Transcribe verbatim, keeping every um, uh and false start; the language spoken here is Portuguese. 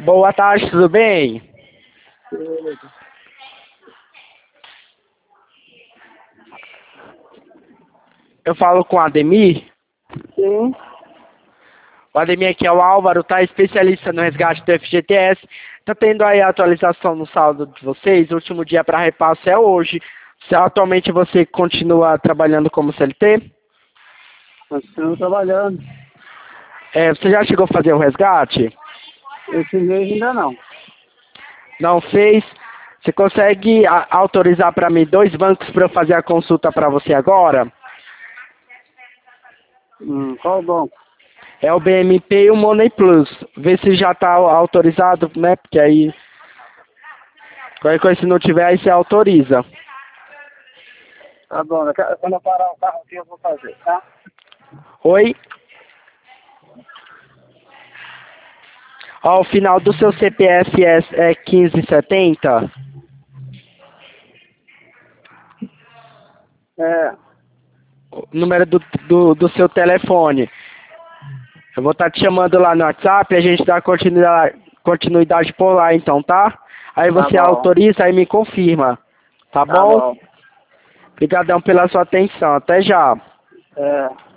Boa tarde, tudo bem? Eu falo com o Ademir. Sim. O Ademir aqui é o Álvaro, tá? Especialista no resgate do F G T S. Tá tendo aí a atualização no saldo de vocês. O último dia para repasse é hoje. Se atualmente você continua trabalhando como C L T? Continuo trabalhando. É, você já chegou a fazer o resgate? Esse mês ainda não. Não fez? Você consegue a- autorizar para mim dois bancos para eu fazer a consulta para você agora? Hum, qual banco? É o B M P e o Money Plus. Vê se já está autorizado, né? Porque aí, qualquer coisa se não tiver, aí você autoriza. Tá bom, eu quero- quando eu parar o carro aqui eu vou fazer, tá? Oi? Ó, o final do seu C P F é, é quinze setenta? É, O número do, do, do seu telefone. Eu vou estar te chamando lá no WhatsApp e a gente dá continuidade, continuidade por lá então, tá? Aí tá você bom, autoriza e me confirma. Tá tá bom? bom. Obrigadão pela sua atenção. Até já. É.